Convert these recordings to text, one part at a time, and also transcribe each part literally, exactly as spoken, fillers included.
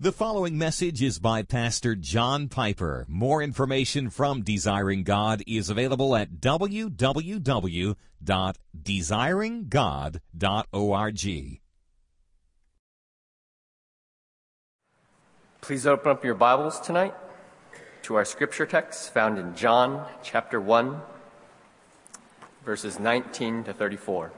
The following message is by Pastor John Piper. More information from Desiring God is available at w w w dot desiring god dot org. Please open up your Bibles tonight to our scripture text found in John chapter one, verses nineteen to thirty-four.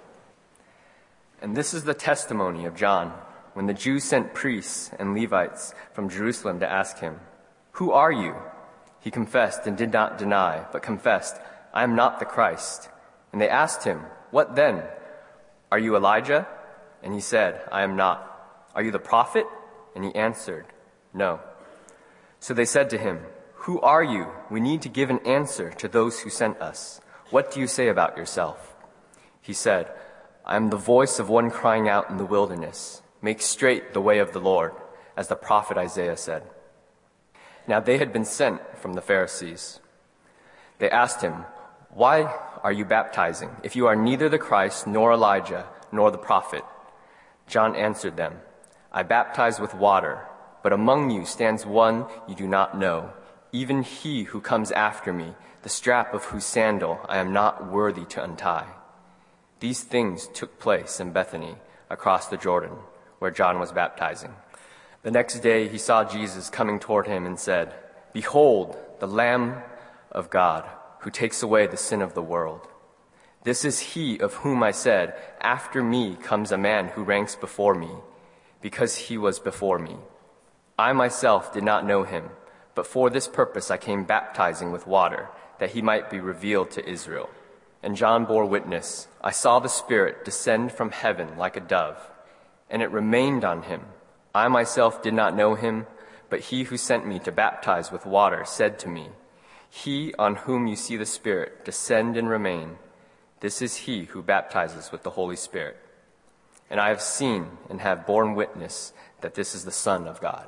And this is the testimony of John, when the Jews sent priests and Levites from Jerusalem to ask him, "Who are you?" He confessed and did not deny, but confessed, "I am not the Christ." And they asked him, "What then? Are you Elijah?" And he said, "I am not." "Are you the prophet?" And he answered, "No." So they said to him, "Who are you? We need to give an answer to those who sent us. What do you say about yourself?" He said, "I am the voice of one crying out in the wilderness, 'Make straight the way of the Lord,' as the prophet Isaiah said." Now they had been sent from the Pharisees. They asked him, "Why are you baptizing, if you are neither the Christ, nor Elijah, nor the prophet?" John answered them, "I baptize with water, but among you stands one you do not know, even he who comes after me, the strap of whose sandal I am not worthy to untie." These things took place in Bethany, across the Jordan, where John was baptizing. The next day he saw Jesus coming toward him and said, "Behold, the Lamb of God, who takes away the sin of the world. This is he of whom I said, 'After me comes a man who ranks before me,' because he was before me. I myself did not know him, but for this purpose I came baptizing with water, that he might be revealed to Israel." And John bore witness, "I saw the Spirit descend from heaven like a dove, and it remained on him. I myself did not know him, but he who sent me to baptize with water said to me, 'He on whom you see the Spirit descend and remain, this is he who baptizes with the Holy Spirit.' And I have seen and have borne witness that this is the Son of God."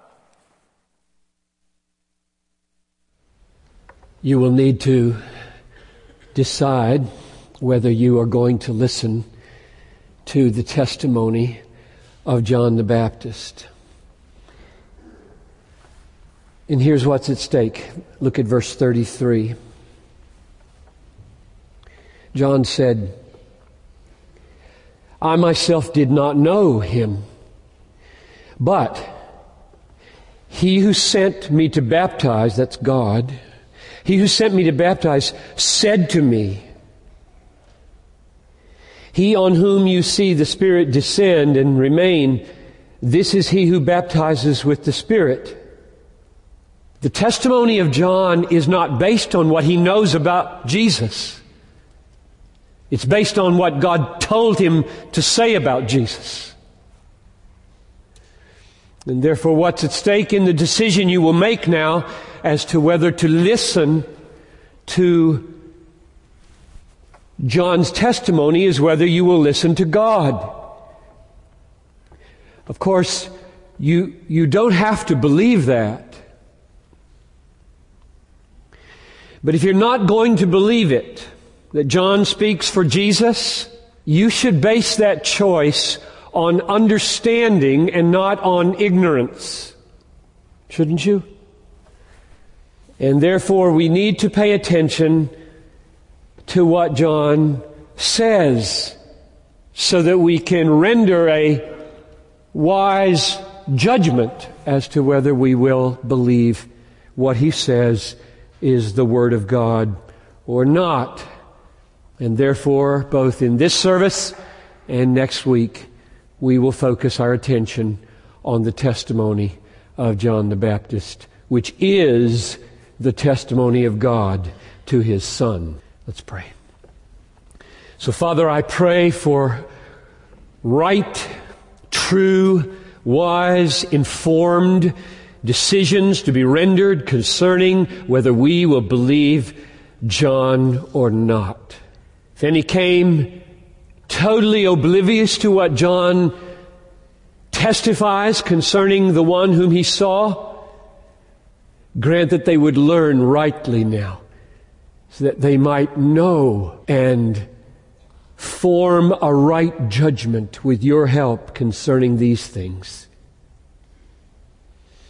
You will need to decide whether you are going to listen to the testimony of John the Baptist. And here's what's at stake. Look at verse thirty-three. John said, "I myself did not know him, but he who sent me to baptize," that's God, "he who sent me to baptize said to me, 'He on whom you see the Spirit descend and remain, this is he who baptizes with the Spirit.'" The testimony of John is not based on what he knows about Jesus. It's based on what God told him to say about Jesus. And therefore, what's at stake in the decision you will make now as to whether to listen to John's testimony is whether you will listen to God. Of course, you, you don't have to believe that. But if you're not going to believe it, that John speaks for Jesus, you should base that choice on understanding and not on ignorance. Shouldn't you? And therefore, we need to pay attention to what John says so that we can render a wise judgment as to whether we will believe what he says is the Word of God or not. And therefore, both in this service and next week, we will focus our attention on the testimony of John the Baptist, which is the testimony of God to His Son. Let's pray. So, Father, I pray for right, true, wise, informed decisions to be rendered concerning whether we will believe John or not. If any came totally oblivious to what John testifies concerning the one whom he saw, grant that they would learn rightly now, so that they might know and form a right judgment with your help concerning these things.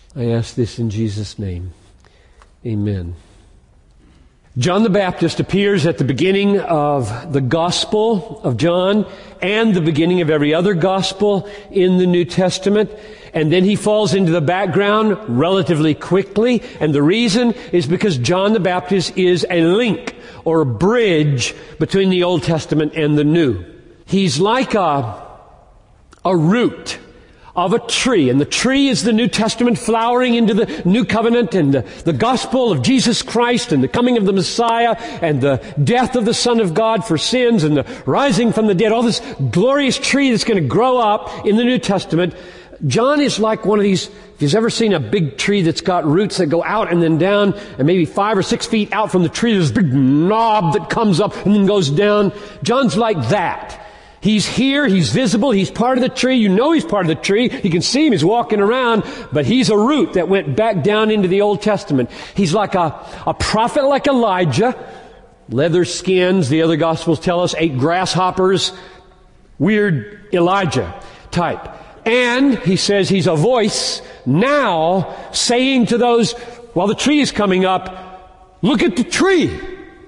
I ask this in Jesus' name. Amen. John the Baptist appears at the beginning of the Gospel of John and the beginning of every other Gospel in the New Testament. And then he falls into the background relatively quickly. And the reason is because John the Baptist is a link or a bridge between the Old Testament and the New. He's like a, a root of a tree. And the tree is the New Testament flowering into the New Covenant and the, the gospel of Jesus Christ and the coming of the Messiah and the death of the Son of God for sins and the rising from the dead. All this glorious tree that's going to grow up in the New Testament. John is like one of these, if you've ever seen a big tree that's got roots that go out and then down and maybe five or six feet out from the tree, there's this big knob that comes up and then goes down. John's like that. He's here, he's visible, he's part of the tree, you know he's part of the tree, you can see him, he's walking around, but he's a root that went back down into the Old Testament. He's like a, a prophet like Elijah, leather skins, the other Gospels tell us, ate grasshoppers, weird Elijah type. And he says he's a voice now saying to those, while the tree is coming up, look at the tree.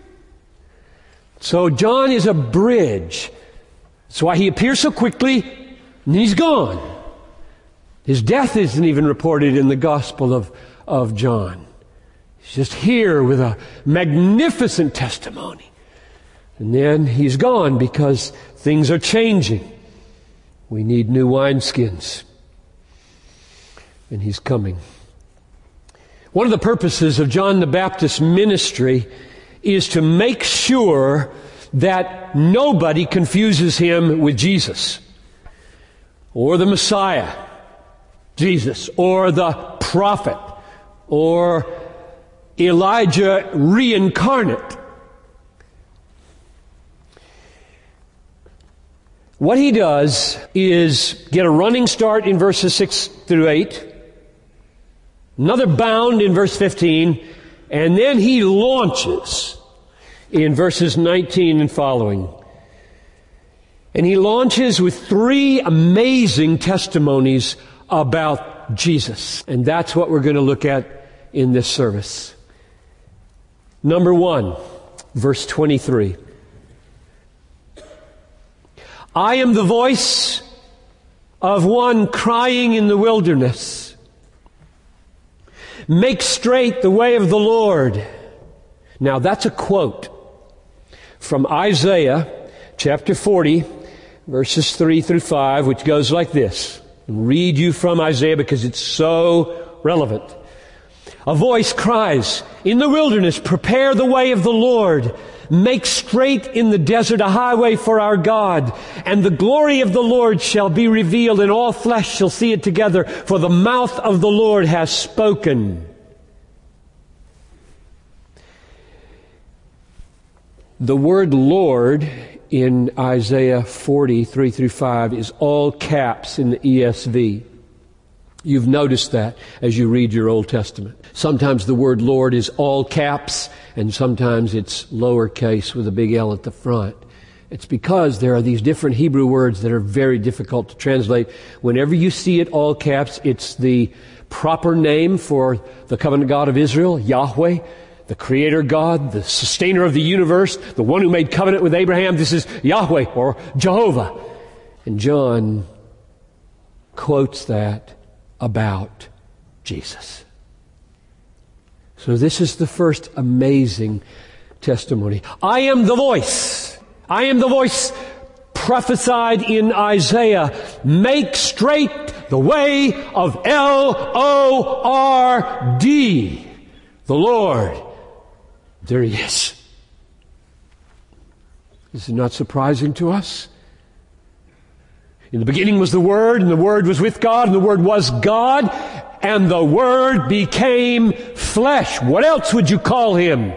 So John is a bridge. That's why he appears so quickly, and he's gone. His death isn't even reported in the Gospel of, of John. He's just here with a magnificent testimony. And then he's gone because things are changing. We need new wineskins. And he's coming. One of the purposes of John the Baptist's ministry is to make sure that nobody confuses him with Jesus or the Messiah, Jesus, or the prophet, or Elijah reincarnate. What he does is get a running start in verses six through eight, another bound in verse fifteen, and then he launches in verses nineteen and following. And he launches with three amazing testimonies about Jesus. And that's what we're going to look at in this service. Number one, verse twenty-three. I am the voice of one crying in the wilderness. Make straight the way of the Lord. Now that's a quote from Isaiah chapter forty, verses three through five, which goes like this. I'll read you from Isaiah because it's so relevant. A voice cries, in the wilderness, prepare the way of the Lord. Make straight in the desert a highway for our God. And the glory of the Lord shall be revealed, and all flesh shall see it together, for the mouth of the Lord has spoken. The word Lord in Isaiah forty, three through five is all caps in the E S V. You've noticed that as you read your Old Testament. Sometimes the word Lord is all caps, and sometimes it's lowercase with a big L at the front. It's because there are these different Hebrew words that are very difficult to translate. Whenever you see it all caps, it's the proper name for the covenant God of Israel, Yahweh, the Creator God, the sustainer of the universe, the one who made covenant with Abraham. This is Yahweh or Jehovah. And John quotes that about Jesus. So this is the first amazing testimony. I am the voice. I am the voice prophesied in Isaiah. Make straight the way of L O R D, the Lord. There he is. Is it not surprising to us? In the beginning was the Word, and the Word was with God, and the Word was God, and the Word became flesh. What else would you call Him?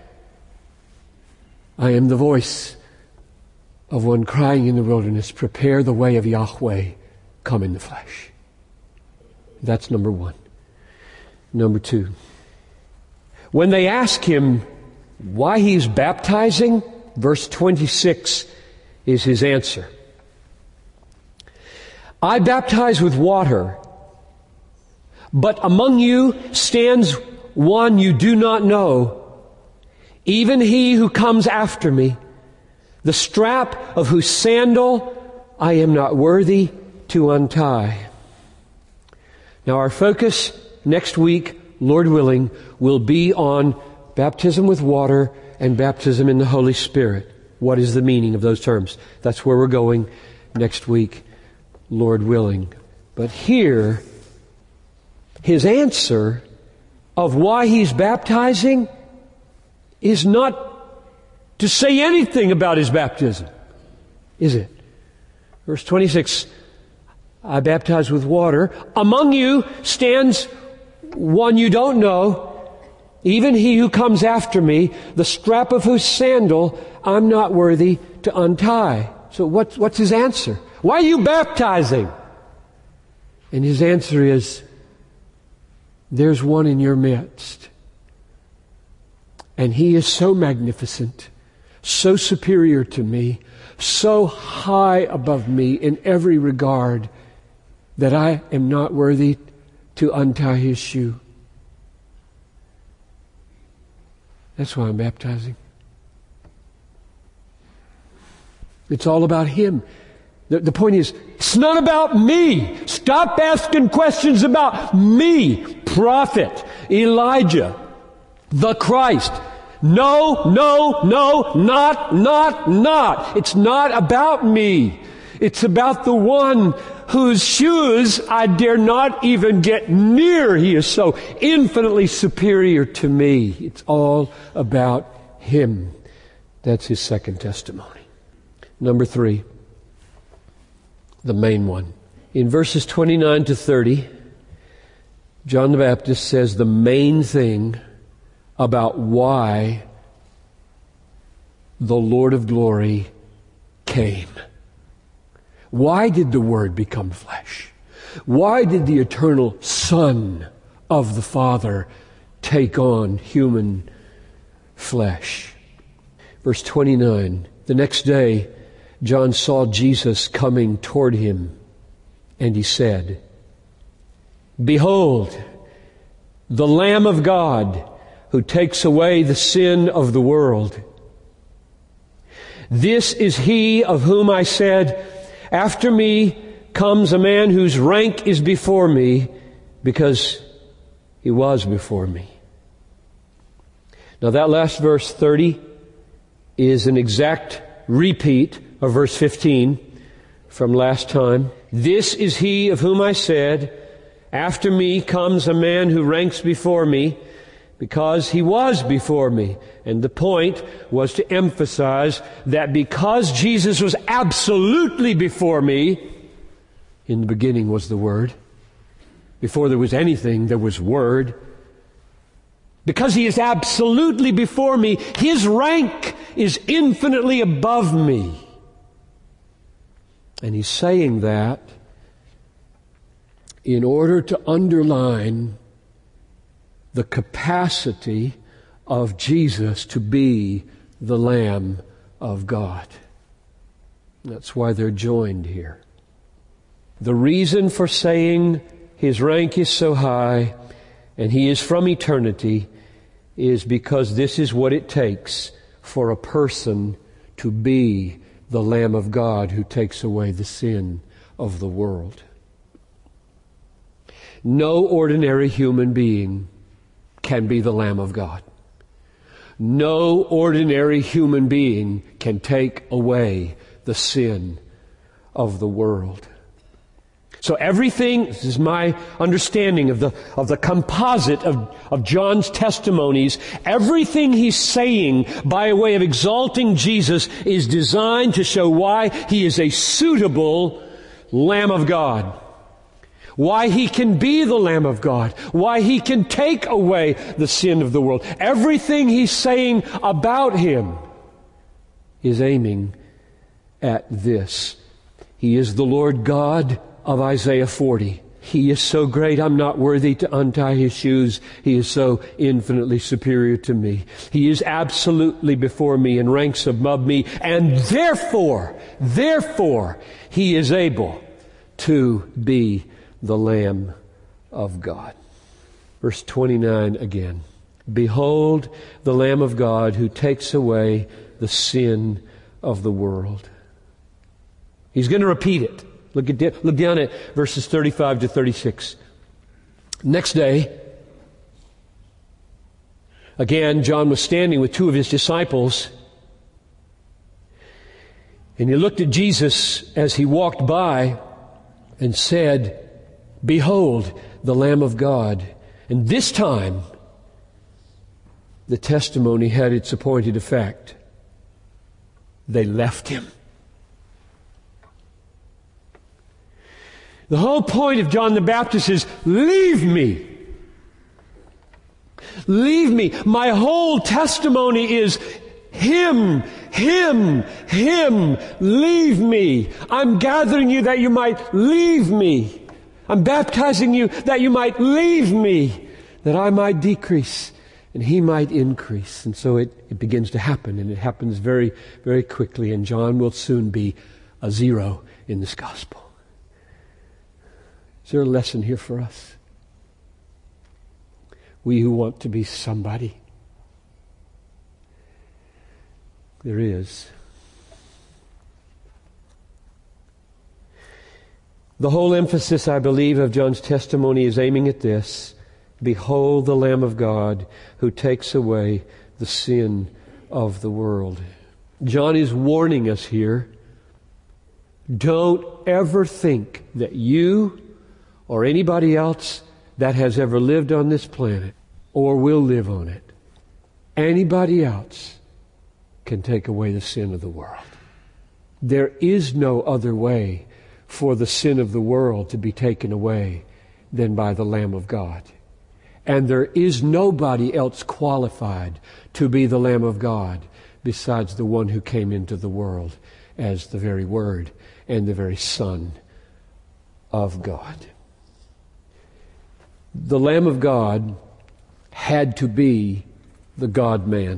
I am the voice of one crying in the wilderness, prepare the way of Yahweh, come in the flesh. That's number one. Number two. When they ask him why he's baptizing, verse twenty-six is his answer. I baptize with water, But among you stands one you do not know, even he who comes after me, the strap of whose sandal I am not worthy to untie. Now our focus next week, Lord willing, will be on baptism with water and baptism in the Holy Spirit. What is the meaning of those terms? That's where we're going next week, Lord willing. But here, his answer of why he's baptizing is not to say anything about his baptism, is it? Verse twenty-six, I baptize with water. Among you stands one you don't know, even he who comes after me, the strap of whose sandal I'm not worthy to untie. So what's, what's his answer? Why are you baptizing? And his answer is, there's one in your midst. And he is so magnificent, so superior to me, so high above me in every regard that I am not worthy to untie his shoe. That's why I'm baptizing. It's all about him. The, the point is, it's not about me. Stop asking questions about me. Prophet, Elijah, the Christ. No, no, no, not, not, not. It's not about me. It's about the one whose shoes I dare not even get near. He is so infinitely superior to me. It's all about him. That's his second testimony. Number three, the main one. In verses twenty-nine to thirty, John the Baptist says the main thing about why the Lord of glory came. Why did the Word become flesh? Why did the eternal Son of the Father take on human flesh? Verse twenty-nine, the next day John saw Jesus coming toward him, and he said, Behold, the Lamb of God who takes away the sin of the world. This is he of whom I said, After me comes a man whose rank is before me, because he was before me. Now that last verse thirty is an exact repeat of verse fifteen from last time. This is he of whom I said, After me comes a man who ranks before me, because he was before me. And the point was to emphasize that because Jesus was absolutely before me, in the beginning was the Word. Before there was anything, there was Word. Because he is absolutely before me, his rank is infinitely above me. And he's saying that in order to underline the capacity of Jesus to be the Lamb of God. That's why they're joined here. The reason for saying his rank is so high and he is from eternity is because this is what it takes for a person to be the Lamb of God who takes away the sin of the world. No ordinary human being can be the Lamb of God. No ordinary human being can take away the sin of the world. So everything, this is my understanding of the of the composite of, of John's testimonies, everything he's saying by way of exalting Jesus is designed to show why he is a suitable Lamb of God. Why he can be the Lamb of God. Why he can take away the sin of the world. Everything he's saying about him is aiming at this. He is the Lord God of Isaiah forty. He is so great, I'm not worthy to untie his shoes. He is so infinitely superior to me. He is absolutely before me and ranks above me. And therefore, therefore, he is able to be the Lamb of God. Verse twenty-nine again. Behold the Lamb of God who takes away the sin of the world. He's going to repeat it. Look at look down at verses thirty-five to thirty-six. Next day, again, John was standing with two of his disciples, and he looked at Jesus as he walked by and said, Behold the Lamb of God. And this time, the testimony had its appointed effect. They left him. The whole point of John the Baptist is, leave me. Leave me. My whole testimony is Him, Him, Him. Leave me. I'm gathering you that you might leave me. I'm baptizing you that you might leave me, that I might decrease and He might increase. And so it, it begins to happen, and it happens very, very quickly, and John will soon be a zero in this gospel. Is there a lesson here for us? We who want to be somebody. There is. The whole emphasis, I believe, of John's testimony is aiming at this. Behold the Lamb of God who takes away the sin of the world. John is warning us here. Don't ever think that you or anybody else that has ever lived on this planet or will live on it, anybody else can take away the sin of the world. There is no other way for the sin of the world to be taken away than by the Lamb of God. And there is nobody else qualified to be the Lamb of God besides the one who came into the world as the very Word and the very Son of God. The Lamb of God had to be the God-man.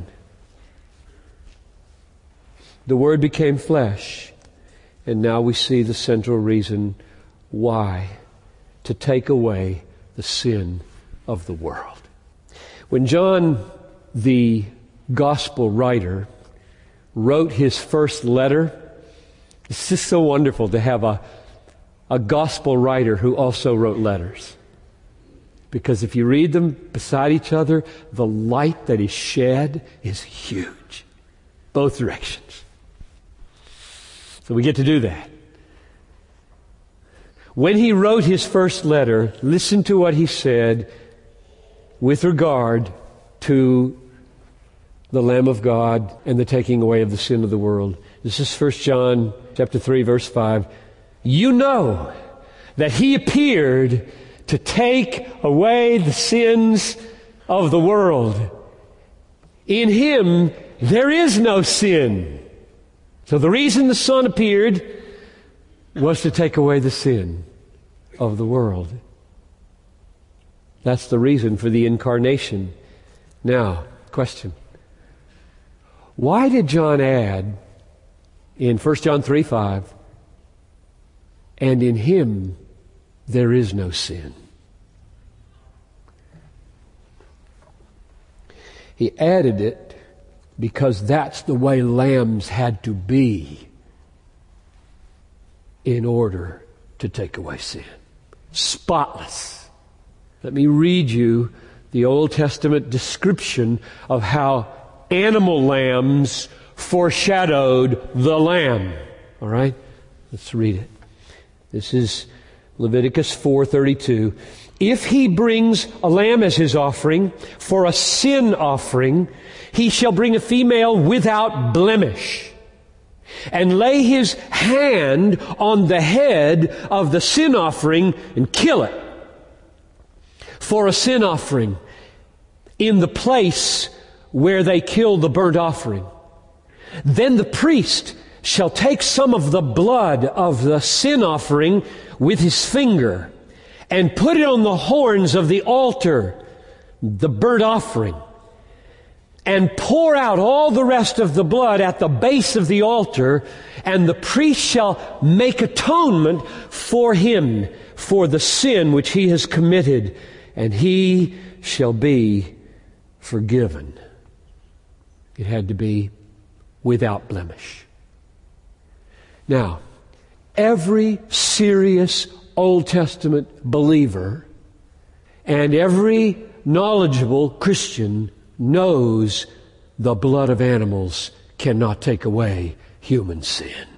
The Word became flesh, and now we see the central reason why: to take away the sin of the world. When John, the gospel writer, wrote his first letter, it's just so wonderful to have a, a gospel writer who also wrote letters. Because if you read them beside each other, the light that is shed is huge. Both directions. So we get to do that. When he wrote his first letter, listen to what he said with regard to the Lamb of God and the taking away of the sin of the world. This is First John chapter three, verse five. You know that He appeared to take away the sins of the world. In Him there is no sin. So the reason the Son appeared was to take away the sin of the world. That's the reason for the incarnation. Now, question. Why did John add in First John three five, and in Him there is no sin? He added it because that's the way lambs had to be in order to take away sin. Spotless. Let me read you the Old Testament description of how animal lambs foreshadowed the Lamb. All right? Let's read it. This is Leviticus four thirty-two. If he brings a lamb as his offering for a sin offering, he shall bring a female without blemish and lay his hand on the head of the sin offering and kill it for a sin offering in the place where they kill the burnt offering. Then the priest shall take some of the blood of the sin offering with his finger and put it on the horns of the altar, the burnt offering, and pour out all the rest of the blood at the base of the altar, and the priest shall make atonement for him for the sin which he has committed, and he shall be forgiven. It had to be without blemish. Now, every serious Old Testament believer and every knowledgeable Christian knows the blood of animals cannot take away human sin.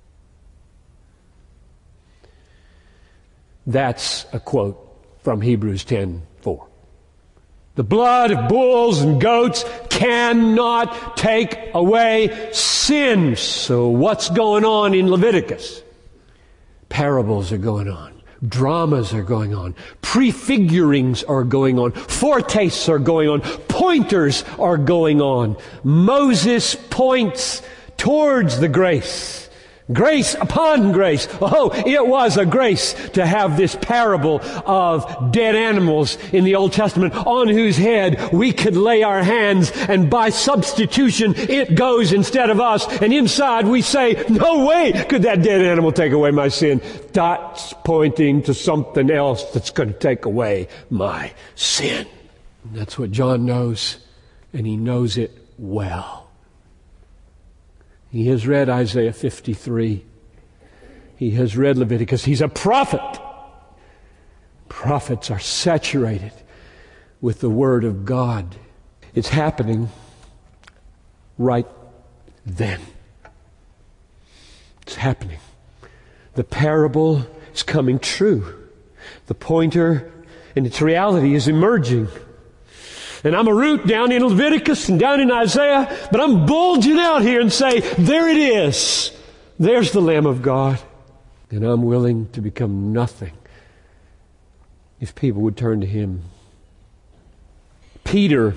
That's a quote from Hebrews ten four. The blood of bulls and goats cannot take away sin. So what's going on in Leviticus? Parables are going on. Dramas are going on. Prefigurings are going on. Foretastes are going on. Pointers are going on. Moses points towards the grace. Grace upon grace. Oh, it was a grace to have this parable of dead animals in the Old Testament on whose head we could lay our hands, and by substitution it goes instead of us, and inside we say, no way could that dead animal take away my sin. That's pointing to something else that's going to take away my sin. And that's what John knows, and he knows it well. He has read Isaiah fifty-three. He has read Leviticus. He's a prophet. Prophets are saturated with the Word of God. It's happening right then. It's happening. The parable is coming true. The pointer and its reality is emerging. And I'm a root down in Leviticus and down in Isaiah, but I'm bulging out here and say, there it is. There's the Lamb of God. And I'm willing to become nothing if people would turn to Him. Peter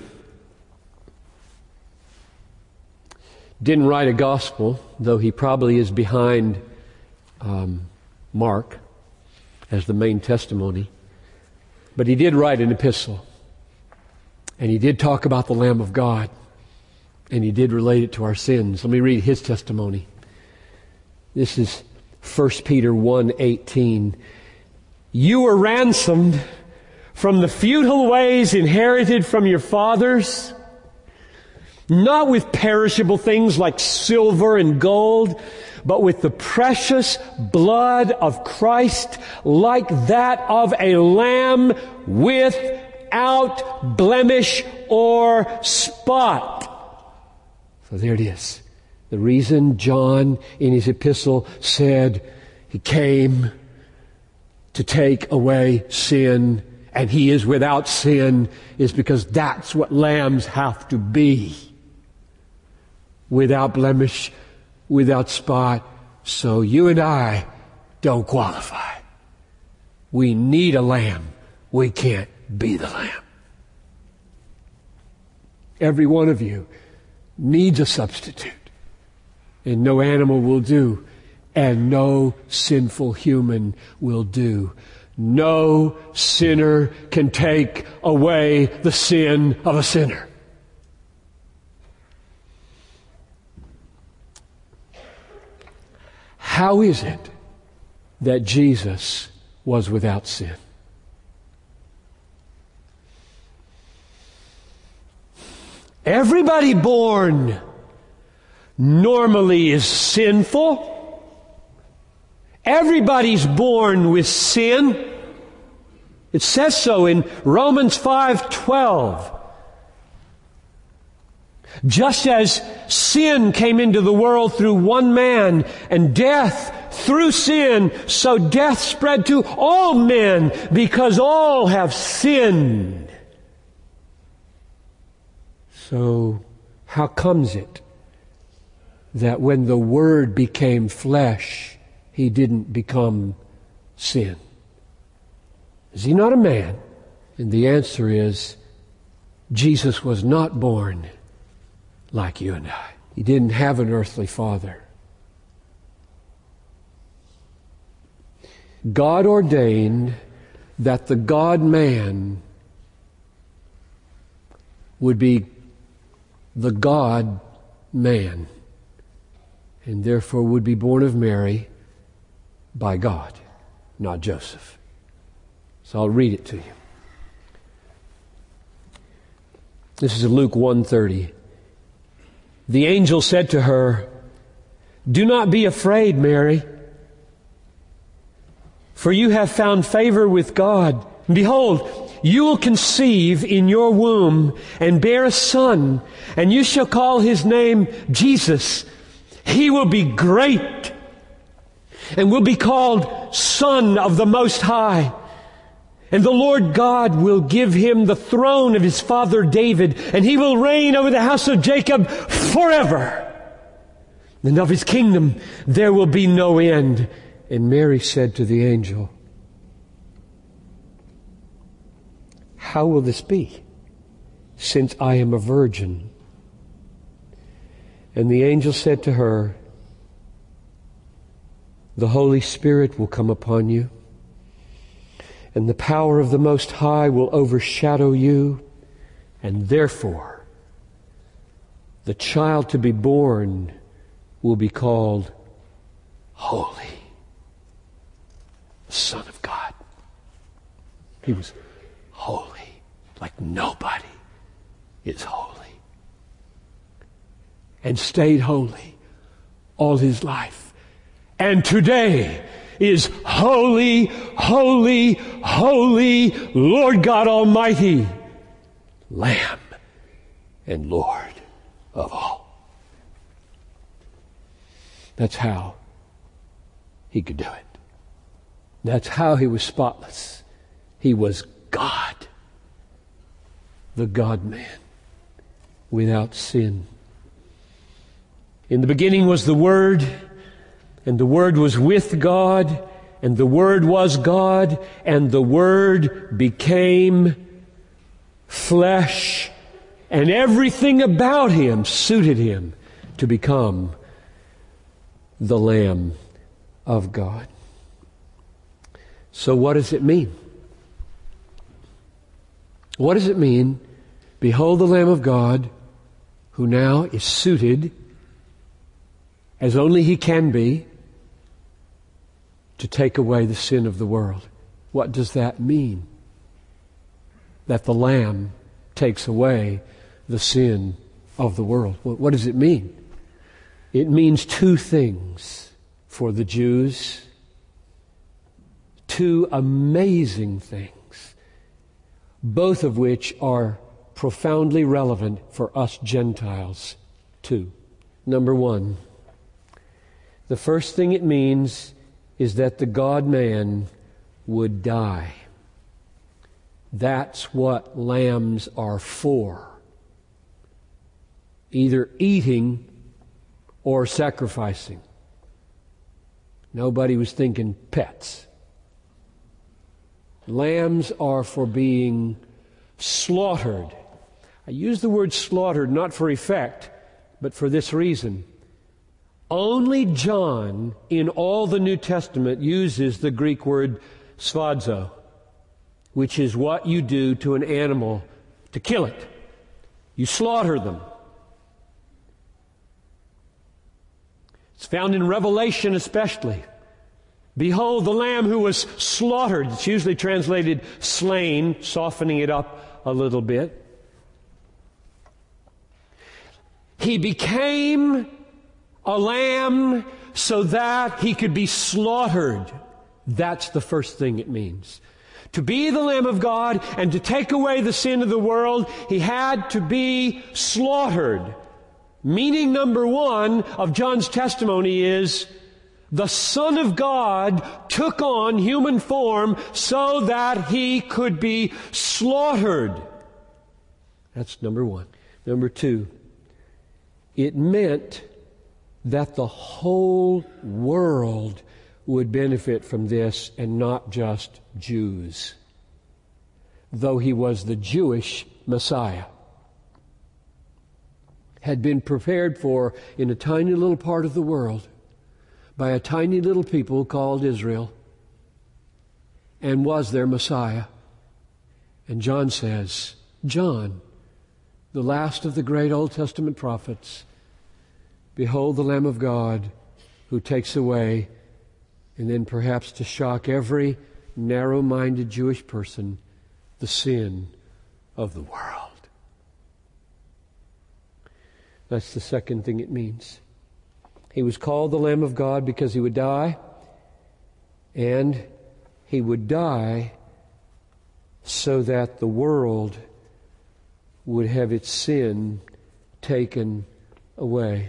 didn't write a gospel, though he probably is behind um, Mark as the main testimony. But he did write an epistle. And he did talk about the Lamb of God. And he did relate it to our sins. Let me read his testimony. This is First Peter one eighteen. You were ransomed from the futile ways inherited from your fathers, not with perishable things like silver and gold, but with the precious blood of Christ, like that of a lamb without blemish or spot. So there it is. The reason John in his epistle said he came to take away sin and he is without sin is because that's what lambs have to be. Without blemish, without spot. So you and I don't qualify. We need a lamb. We can't be the lamb. Every one of you needs a substitute. And no animal will do. And no sinful human will do. No sinner can take away the sin of a sinner. How is it that Jesus was without sin? Everybody born normally is sinful. Everybody's born with sin. It says so in Romans five twelve. Just as sin came into the world through one man, and death through sin, so death spread to all men because all have sinned. So how comes it that when the Word became flesh, He didn't become sin? Is He not a man? And the answer is, Jesus was not born like you and I. He didn't have an earthly father. God ordained that the God-man would be the God-man, and therefore would be born of Mary by God, not Joseph. So I'll read it to you. This is Luke one thirty. The angel said to her, "Do not be afraid, Mary, for you have found favor with God. Behold, you will conceive in your womb and bear a son, and you shall call his name Jesus. He will be great and will be called Son of the Most High. And the Lord God will give him the throne of his father David, and he will reign over the house of Jacob forever. And of his kingdom there will be no end." And Mary said to the angel, "How will this be, since I am a virgin?" And the angel said to her, "The Holy Spirit will come upon you, and the power of the Most High will overshadow you, and therefore the child to be born will be called Holy, the Son of God." He was holy, like nobody is holy, and stayed holy all his life. And today is holy, holy, holy, Lord God Almighty, Lamb and Lord of all. That's how he could do it. That's how he was spotless. He was God, the God-man, without sin. In the beginning was the Word, and the Word was with God, and the Word was God, and the Word became flesh, and everything about him suited him to become the Lamb of God. So what does it mean? What does it mean? Behold the Lamb of God, who now is suited, as only he can be, to take away the sin of the world. What does that mean? That the Lamb takes away the sin of the world. What does it mean? It means two things for the Jews. Two amazing things, both of which are profoundly relevant for us Gentiles too. Number one, the first thing it means is that the God-man would die. That's what lambs are for. Either eating or sacrificing. Nobody was thinking pets. Lambs are for being slaughtered. I use the word slaughtered not for effect, but for this reason. Only John in all the New Testament uses the Greek word svadzo, which is what you do to an animal to kill it. You slaughter them. It's found in Revelation especially. Behold the Lamb who was slaughtered. It's usually translated slain, softening it up a little bit. He became a lamb so that he could be slaughtered. That's the first thing it means. To be the Lamb of God and to take away the sin of the world, he had to be slaughtered. Meaning number one of John's testimony is the Son of God took on human form so that he could be slaughtered. That's number one. Number two, it meant that the whole world would benefit from this and not just Jews, though he was the Jewish Messiah. Had been prepared for in a tiny little part of the world by a tiny little people called Israel, and was their Messiah. And John says, John, the last of the great Old Testament prophets, behold the Lamb of God who takes away, and then perhaps to shock every narrow-minded Jewish person the sin of the world. That's the second thing it means. He was called the Lamb of God because he would die, and he would die so that the world would have its sin taken away.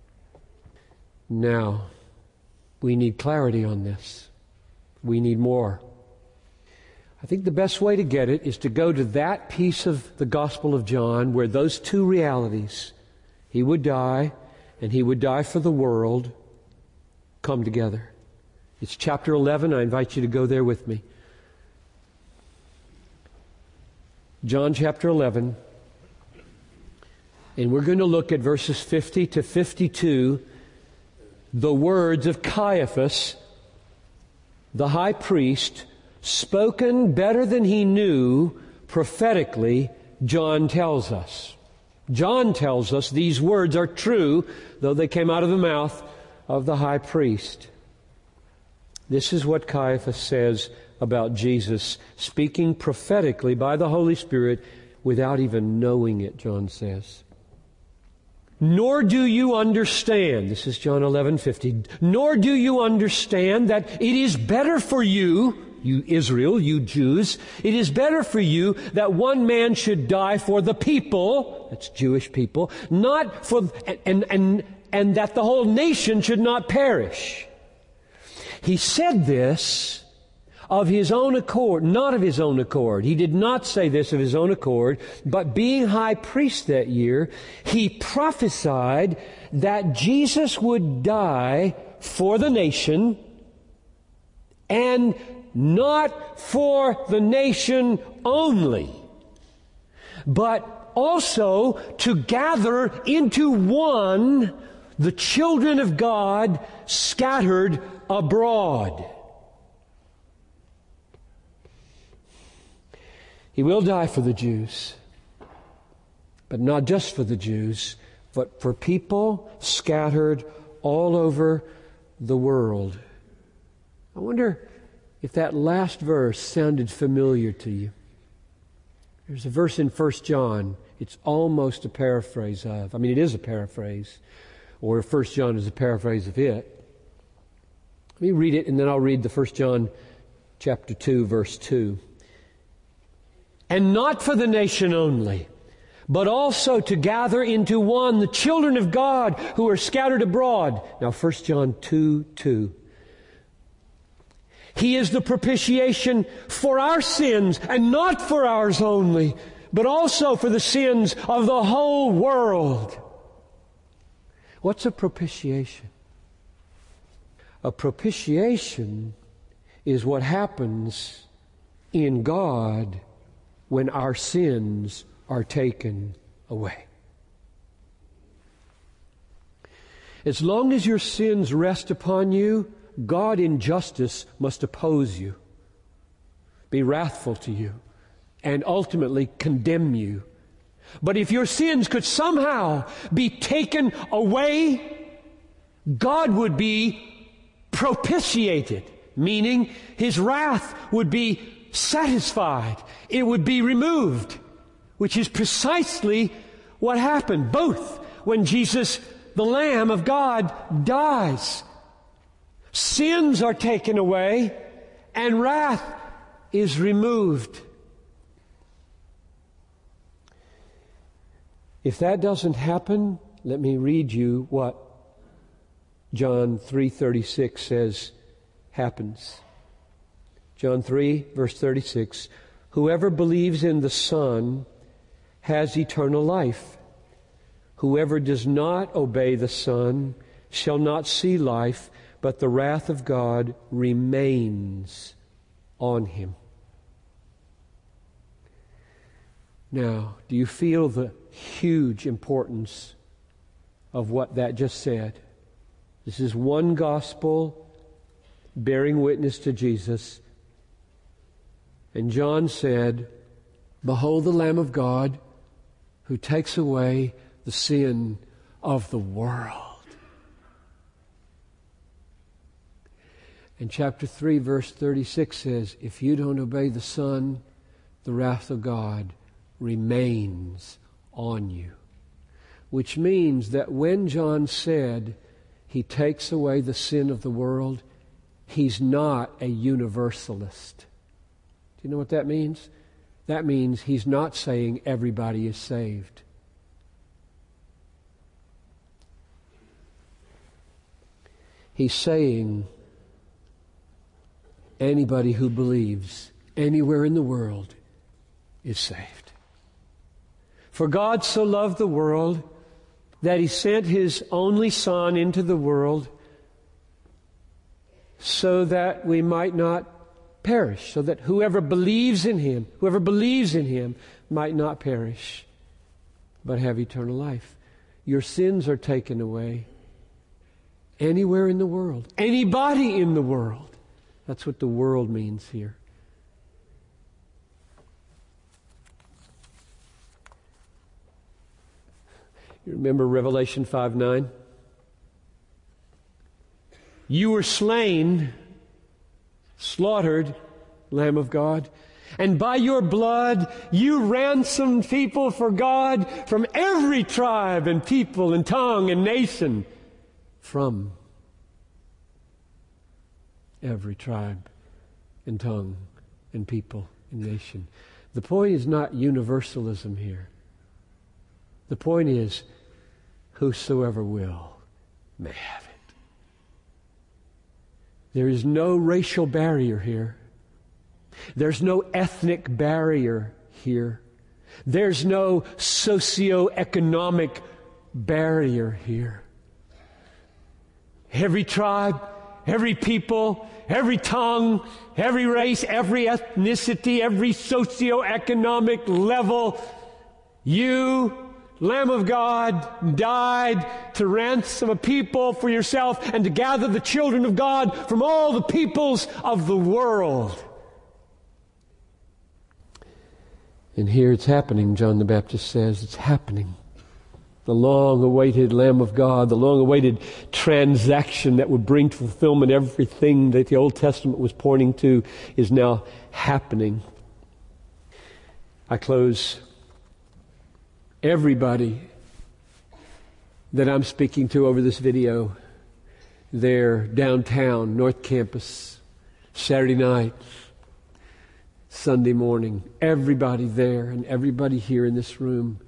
Now, we need clarity on this. We need more. I think the best way to get it is to go to that piece of the Gospel of John where those two realities, he would die and he would die for the world, come together. It's chapter eleven. I invite you to go there with me. John chapter eleven. And we're going to look at verses fifty to fifty-two, the words of Caiaphas, the high priest, spoken better than he knew prophetically, John tells us. John tells us these words are true, though they came out of the mouth of the high priest. This is what Caiaphas says about Jesus, speaking prophetically by the Holy Spirit without even knowing it, John says. Nor do you understand, this is John eleven fifty, nor do you understand that it is better for you, you Israel, you Jews, it is better for you that one man should die for the people, that's Jewish people, not for, and, and, and that the whole nation should not perish. He said this of his own accord, not of his own accord. He did not say this of his own accord, but being high priest that year, he prophesied that Jesus would die for the nation, and not for the nation only, but also to gather into one the children of God scattered abroad. He will die for the Jews, but not just for the Jews, but for people scattered all over the world. I wonder if that last verse sounded familiar to you. There's a verse in First John. It's almost a paraphrase of, I mean, it is a paraphrase, or First John is a paraphrase of it. Let me read it, and then I'll read the First John chapter two, verse two. And not for the nation only, but also to gather into one the children of God who are scattered abroad. Now, First John two, two. He is the propitiation for our sins, and not for ours only, but also for the sins of the whole world. What's a propitiation? A propitiation is what happens in God when our sins are taken away. As long as your sins rest upon you, God in justice must oppose you, be wrathful to you, and ultimately condemn you. But if your sins could somehow be taken away, God would be propitiated, meaning His wrath would be satisfied. It would be removed, which is precisely what happened, both when Jesus, the Lamb of God, dies. Sins are taken away, and wrath is removed. If that doesn't happen, let me read you what John three thirty-six says happens. John three, verse thirty-six, whoever believes in the Son has eternal life. Whoever does not obey the Son shall not see life, but the wrath of God remains on him. Now, do you feel the huge importance of what that just said? This is one gospel bearing witness to Jesus. And John said, behold the Lamb of God who takes away the sin of the world. And chapter three, verse thirty-six says, if you don't obey the Son, the wrath of God remains on you. Which means that when John said he takes away the sin of the world, he's not a universalist. Do you know what that means? That means he's not saying everybody is saved. He's saying anybody who believes anywhere in the world is saved. For God so loved the world that He sent His only Son into the world so that we might not perish, so that whoever believes in Him, whoever believes in Him might not perish, but have eternal life. Your sins are taken away anywhere in the world, anybody in the world. That's what the world means here. You remember Revelation five nine? You were slain, slaughtered, Lamb of God, and by your blood you ransomed people for God from every tribe and people and tongue and nation. From every tribe and tongue and people and nation. The point is not universalism here. The point is, whosoever will may have it. There is no racial barrier here. There's no ethnic barrier here. There's no socioeconomic barrier here. Every tribe, every people, every tongue, every race, every ethnicity, every socioeconomic level, you, Lamb of God, died to ransom a people for yourself and to gather the children of God from all the peoples of the world. And here it's happening, John the Baptist says. It's happening. The long-awaited Lamb of God, the long-awaited transaction that would bring to fulfillment everything that the Old Testament was pointing to is now happening. I close. Everybody that I'm speaking to over this video, there downtown, North Campus, Saturday night, Sunday morning, everybody there and everybody here in this room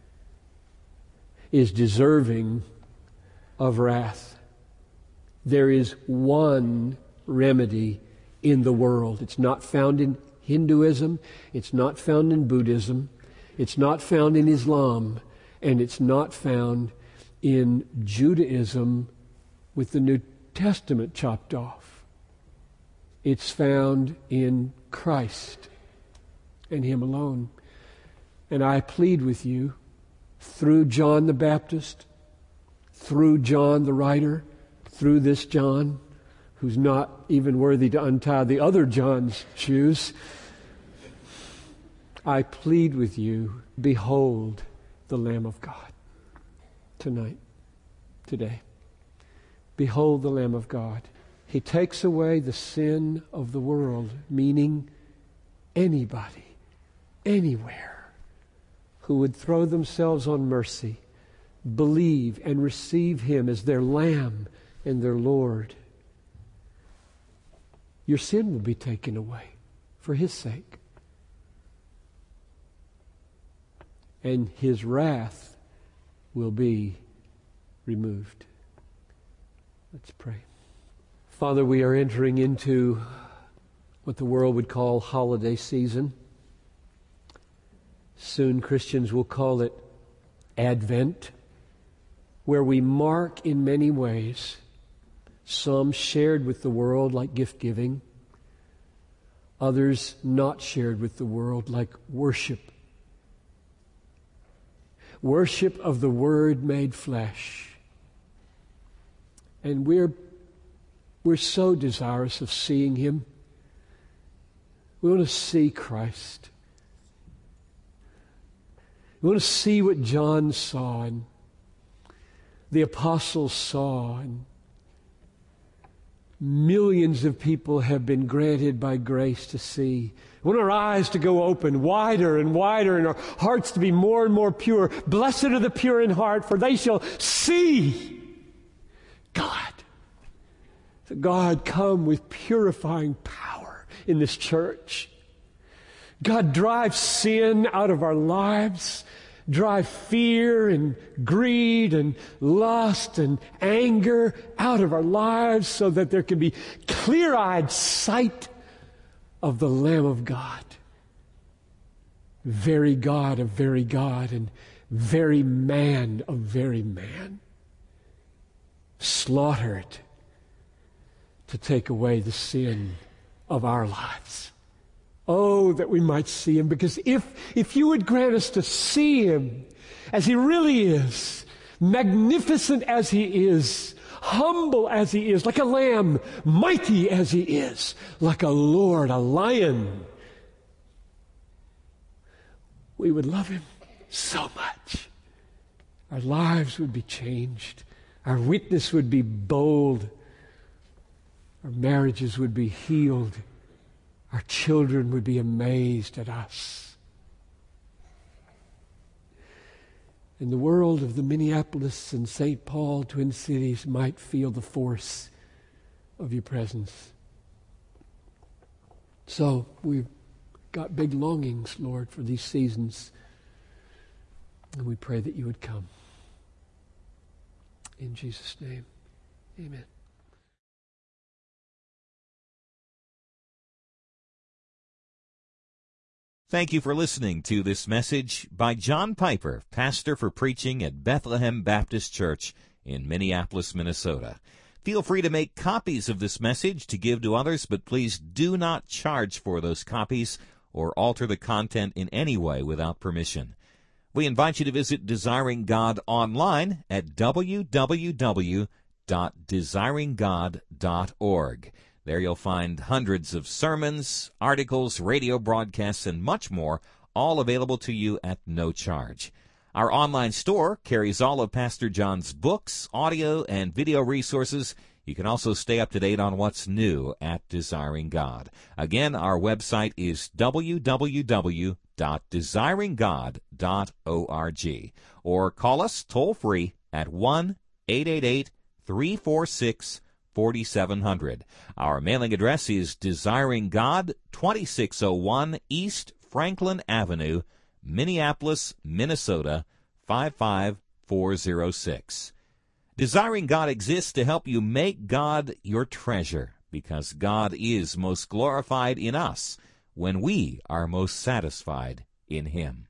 is deserving of wrath. There is one remedy in the world. It's not found in Hinduism. It's not found in Buddhism. It's not found in Islam. And it's not found in Judaism with the New Testament chopped off. It's found in Christ and Him alone. And I plead with you, through John the Baptist, through John the writer, through this John, who's not even worthy to untie the other John's shoes, I plead with you, behold the Lamb of God tonight, today. Behold the Lamb of God. He takes away the sin of the world, meaning anybody, anywhere, who would throw themselves on mercy, believe and receive Him as their Lamb and their Lord. Your sin will be taken away for His sake. And His wrath will be removed. Let's pray. Father, we are entering into what the world would call holiday season. Soon Christians will call it Advent, where we mark in many ways, some shared with the world like gift giving, others not shared with the world like worship. Worship of the Word made flesh. And we're, we're so desirous of seeing Him. We want to see Christ. We want to see what John saw and the apostles saw. And millions of people have been granted by grace to see. I want our eyes to go open wider and wider and our hearts to be more and more pure. Blessed are the pure in heart, for they shall see God. So God, come with purifying power in this church. God, drive sin out of our lives. Drive fear and greed and lust and anger out of our lives so that there can be clear-eyed sight of the Lamb of God. Very God of very God and very man of very man. Slaughtered to take away the sin of our lives. Oh, that we might see Him, because if, if you would grant us to see Him as He really is, magnificent as He is, humble as He is, like a lamb, mighty as He is, like a Lord, a lion, we would love Him so much. Our lives would be changed. Our witness would be bold. Our marriages would be healed. Our children would be amazed at us. And the world of the Minneapolis and Saint Paul Twin Cities might feel the force of your presence. So we've got big longings, Lord, for these seasons. And we pray that you would come. In Jesus' name, amen. Thank you for listening to this message by John Piper, pastor for preaching at Bethlehem Baptist Church in Minneapolis, Minnesota. Feel free to make copies of this message to give to others, but please do not charge for those copies or alter the content in any way without permission. We invite you to visit Desiring God online at w w w dot desiring god dot org. There you'll find hundreds of sermons, articles, radio broadcasts, and much more, all available to you at no charge. Our online store carries all of Pastor John's books, audio, and video resources. You can also stay up to date on what's new at Desiring God. Again, our website is w w w dot desiring god dot org, or call us toll-free at one eight eight eight, three four six, four seven zero zero. Our mailing address is Desiring God, twenty-six oh one East Franklin Avenue, Minneapolis, Minnesota, five five four zero six. Desiring God exists to help you make God your treasure, because God is most glorified in us when we are most satisfied in Him.